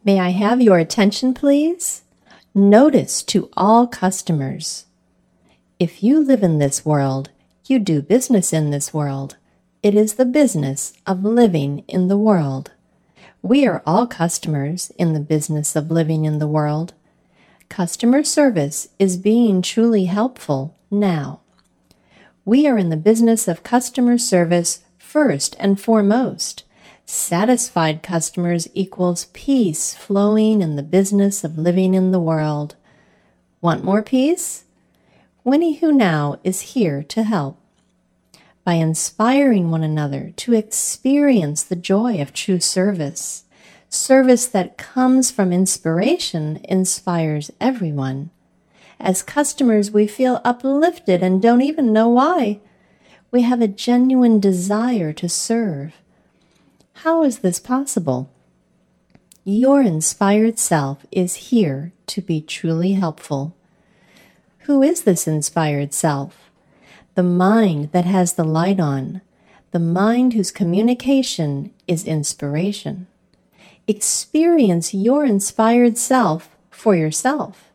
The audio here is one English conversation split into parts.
May I have your attention, please? Notice to all customers. If you live in this world, you do business in this world. It is the business of living in the world. We are all customers in the business of living in the world. Customer service is being truly helpful now. We are in the business of customer service first and foremost. Satisfied customers equals peace flowing in the business of living in the world. Want more peace? Winnie Who Now is here to help. By inspiring one another to experience the joy of true service, service that comes from inspiration inspires everyone. As customers, we feel uplifted and don't even know why. We have a genuine desire to serve. How is this possible? Your inspired self is here to be truly helpful. Who is this inspired self? The mind that has the light on, the mind whose communication is inspiration. Experience your inspired self for yourself.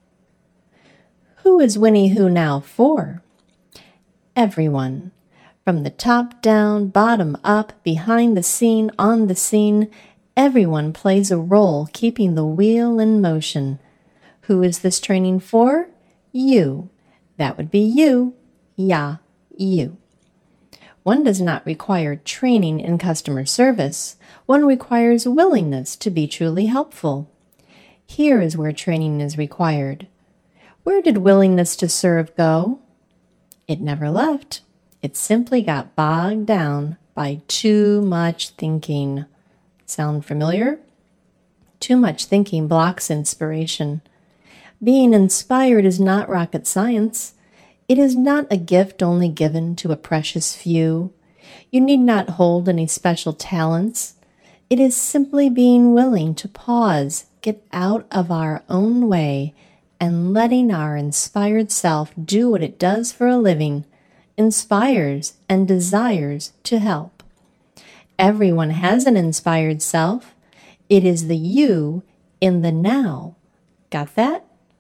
Who is Winnie Who Now for? Everyone. From the top down, bottom up, behind the scene, on the scene, everyone plays a role keeping the wheel in motion. Who is this training for? You. That would be you. Yeah, you. One does not require training in customer service. One requires willingness to be truly helpful. Here is where training is required. Where did willingness to serve go? It never left. It simply got bogged down by too much thinking. Sound familiar? Too much thinking blocks inspiration. Being inspired is not rocket science. It is not a gift only given to a precious few. You need not hold any special talents. It is simply being willing to pause, get out of our own way, and letting our inspired self do what it does for a living, inspires and desires to help. Everyone has an inspired self. It is the you in the now. Got that?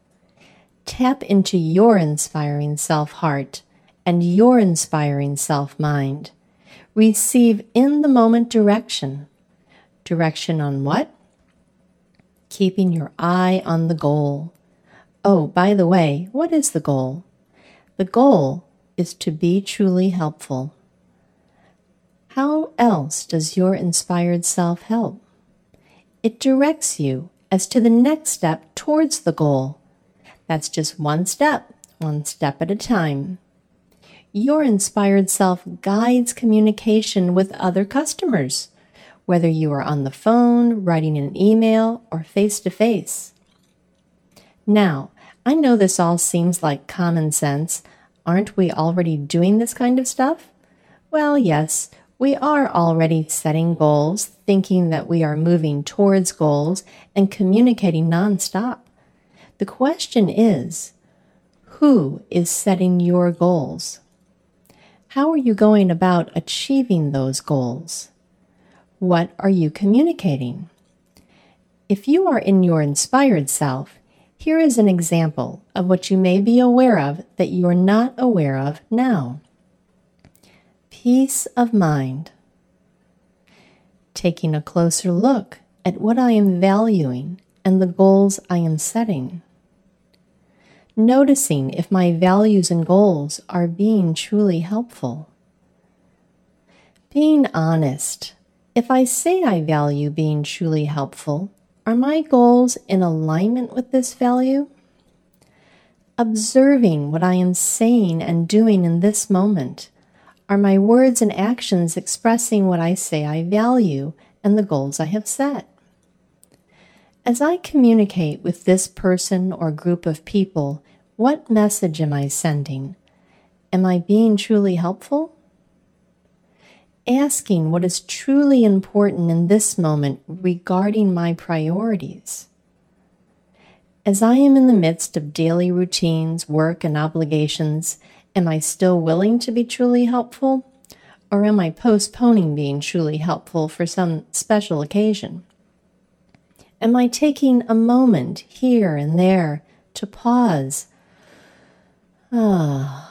Tap into your inspiring self-heart and your inspiring self-mind. Receive in-the-moment direction. Direction on what? Keeping your eye on the goal. Oh, by the way, what is the goal? The goal is to be truly helpful. How else does your inspired self help? It directs you as to the next step towards the goal. That's just one step at a time. Your inspired self guides communication with other customers, whether you are on the phone, writing an email, or face-to-face. Now, I know this all seems like common sense. Aren't we already doing this kind of stuff? Well, yes, we are already setting goals, thinking that we are moving towards goals, and communicating nonstop. The question is, who is setting your goals? How are you going about achieving those goals? What are you communicating? If you are in your inspired self, here is an example of what you may be aware of that you are not aware of now. Peace of mind. Taking a closer look at what I am valuing and the goals I am setting. Noticing if my values and goals are being truly helpful. Being honest. If I say I value being truly helpful, are my goals in alignment with this value? Observing what I am saying and doing in this moment. Are my words and actions expressing what I say I value and the goals I have set? As I communicate with this person or group of people, what message am I sending? Am I being truly helpful? Asking what is truly important in this moment regarding my priorities. As I am in the midst of daily routines, work, and obligations, am I still willing to be truly helpful? Or am I postponing being truly helpful for some special occasion? Am I taking a moment here and there to pause? Am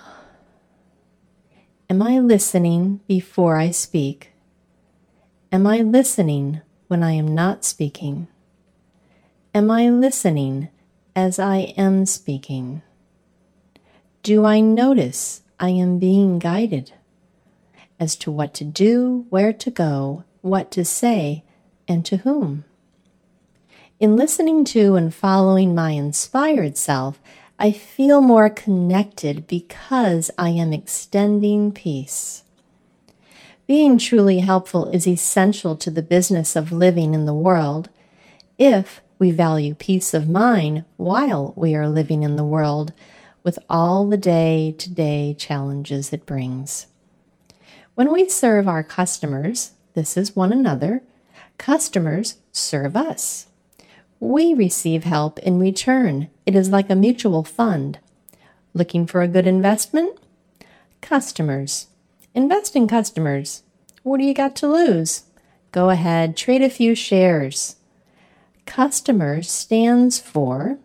I listening before I speak? Am I listening when I am not speaking? Am I listening as I am speaking? Do I notice I am being guided as to what to do, where to go, what to say, and to whom? In listening to and following my inspired self, I feel more connected because I am extending peace. Being truly helpful is essential to the business of living in the world if we value peace of mind while we are living in the world with all the day-to-day challenges it brings. When we serve our customers, this is one another, customers serve us. We receive help in return. It is like a mutual fund. Looking for a good investment? Customers. Invest in customers. What do you got to lose? Go ahead, trade a few shares. Customer stands for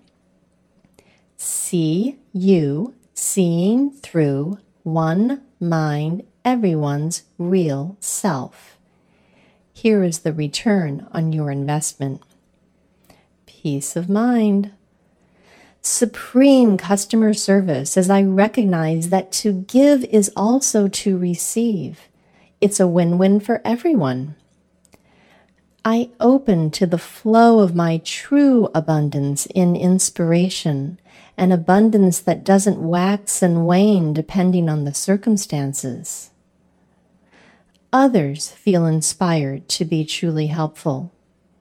see you, seeing through one mind, everyone's real self. Here is the return on your investment. Peace of mind. Supreme customer service, as I recognize that to give is also to receive. It's a win-win for everyone. I open to the flow of my true abundance in inspiration, an abundance that doesn't wax and wane depending on the circumstances. Others feel inspired to be truly helpful.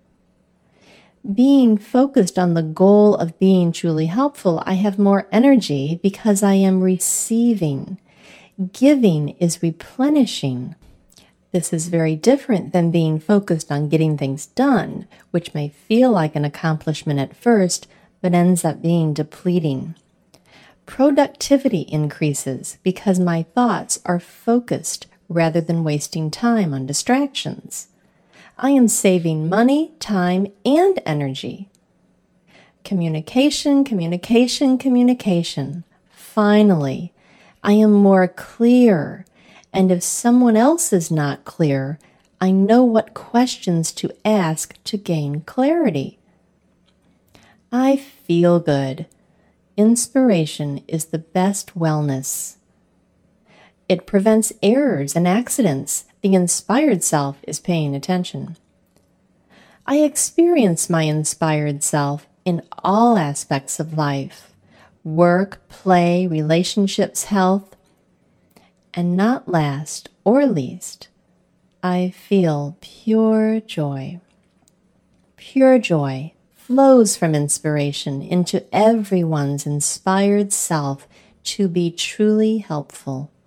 Being focused on the goal of being truly helpful, I have more energy because I am receiving. Giving is replenishing. This is very different than being focused on getting things done, which may feel like an accomplishment at first, but ends up being depleting. Productivity increases because my thoughts are focused rather than wasting time on distractions. I am saving money, time, and energy. Communication, communication, communication. Finally, I am more clear, and if someone else is not clear, I know what questions to ask to gain clarity. I feel good. Inspiration is the best wellness. It prevents errors and accidents. The inspired self is paying attention. I experience my inspired self in all aspects of life, work, play, relationships, health, and not last or least, I feel pure joy. Pure joy flows from inspiration into everyone's inspired self to be truly helpful.